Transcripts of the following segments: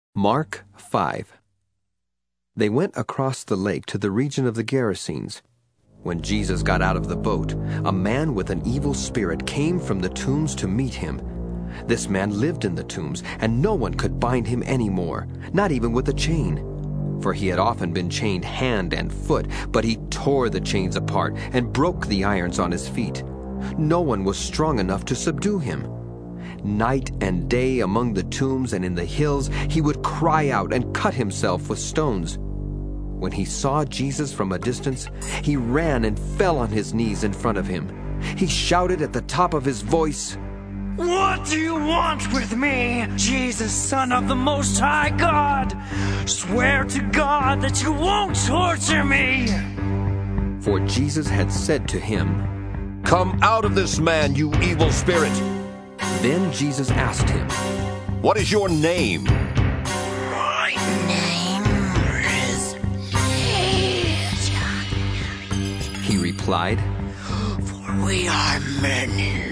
Mark 5. They went across the lake to the region of the Gerasenes. When Jesus got out of the boat, a man with an evil spirit came from the tombs to meet him. This man lived in the tombs, and no one could bind him anymore, not even with a chain. For he had often been chained hand and foot, but he tore the chains apart and broke the irons on his feet. No one was strong enough to subdue him. Night and day among the tombs and in the hills, he would cry out and cut himself with stones. When he saw Jesus from a distance, he ran and fell on his knees in front of him. He shouted at the top of his voice, "What do you want with me, Jesus, Son of the Most High God? Swear to God that you won't torture me." For Jesus had said to him, "Come out of this man, you evil spirit." Then Jesus asked him, "What is your name?" My name is Legion, he replied, for we are many.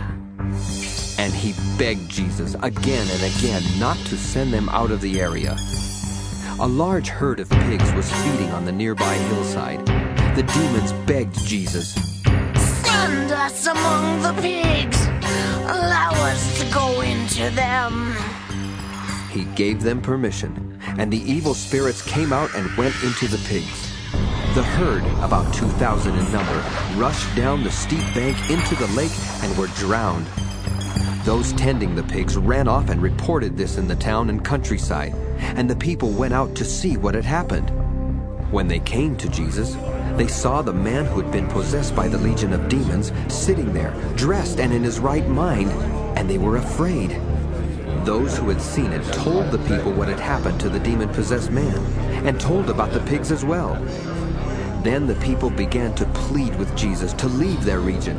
and he begged Jesus again and again not to send them out of the area. A large herd of pigs was feeding on the nearby hillside. The demons begged Jesus, "Send us among the pigs. Allow us to go into them." He gave them permission, and the evil spirits came out and went into the pigs. The herd, about 2,000 in number, rushed down the steep bank into the lake and were drowned. Those tending the pigs ran off and reported this in the town and countryside, and the people went out to see what had happened. When they came to Jesus, they saw the man who had been possessed by the legion of demons sitting there, dressed and in his right mind, and they were afraid. Those who had seen it told the people what had happened to the demon-possessed man, and told about the pigs as well. Then the people began to plead with Jesus to leave their region.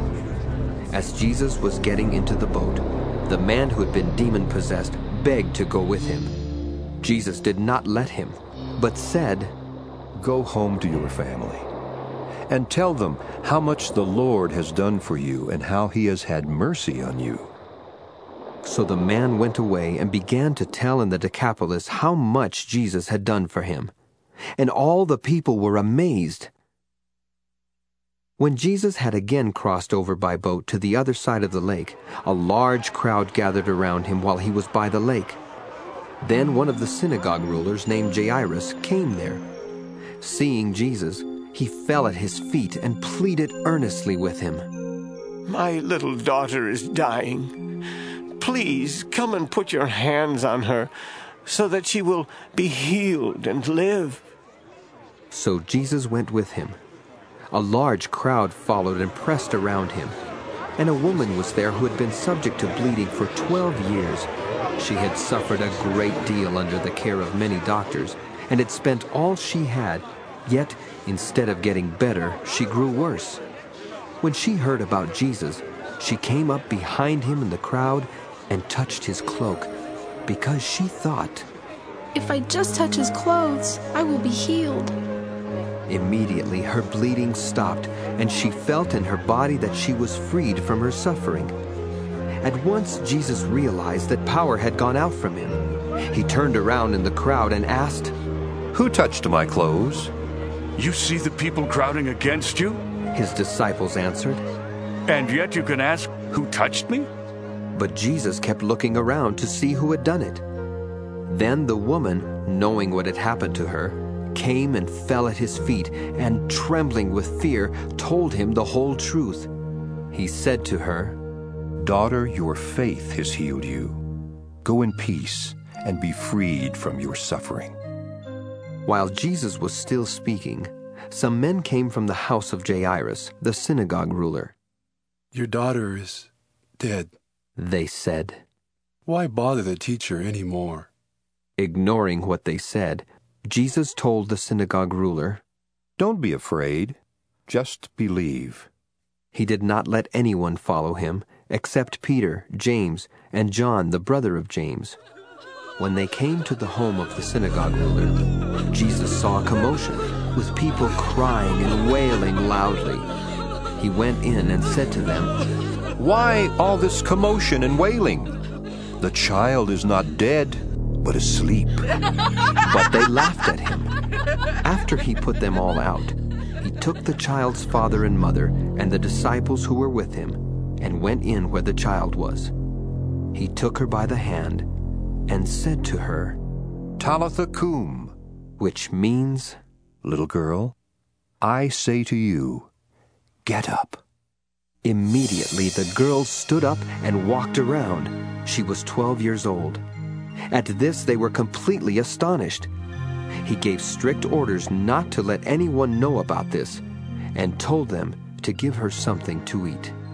As Jesus was getting into the boat, the man who had been demon-possessed begged to go with him. Jesus did not let him, but said, "Go home to your family, and tell them how much the Lord has done for you and how he has had mercy on you." So the man went away and began to tell in the Decapolis how much Jesus had done for him. And all the people were amazed. When Jesus had again crossed over by boat to the other side of the lake, a large crowd gathered around him while he was by the lake. Then one of the synagogue rulers named Jairus came there. Seeing Jesus, he fell at his feet and pleaded earnestly with him. "My little daughter is dying. Please come and put your hands on her so that she will be healed and live." So Jesus went with him. A large crowd followed and pressed around him. And a woman was there who had been subject to bleeding for 12 years. She had suffered a great deal under the care of many doctors, and had spent all she had, yet instead of getting better, she grew worse. When she heard about Jesus, she came up behind him in the crowd and touched his cloak, because she thought, "If I just touch his clothes, I will be healed." Immediately her bleeding stopped, and she felt in her body that she was freed from her suffering. At once Jesus realized that power had gone out from him. He turned around in the crowd and asked, "Who touched my clothes?" You see the people crowding against you, his disciples answered. and yet you can ask, "Who touched me?" But Jesus kept looking around to see who had done it. Then the woman, knowing what had happened to her, came and fell at his feet, and trembling with fear, told him the whole truth. He said to her, "Daughter, your faith has healed you. Go in peace and be freed from your suffering." While Jesus was still speaking, some men came from the house of Jairus, the synagogue ruler. "Your daughter is dead," they said. "Why bother the teacher any more?" Ignoring what they said, Jesus told the synagogue ruler, "Don't be afraid, just believe." He did not let anyone follow him, except Peter, James, and John, the brother of James. When they came to the home of the synagogue ruler, Jesus saw a commotion, with people crying and wailing loudly. He went in and said to them, "Why all this commotion and wailing? The child is not dead, but asleep." But they laughed at him. After he put them all out, he took the child's father and mother and the disciples who were with him and went in where the child was. He took her by the hand and said to her, "Talitha cum," which means, "Little girl, I say to you, get up." Immediately the girl stood up and walked around. She was 12 years old. At this they were completely astonished. He gave strict orders not to let anyone know about this and told them to give her something to eat.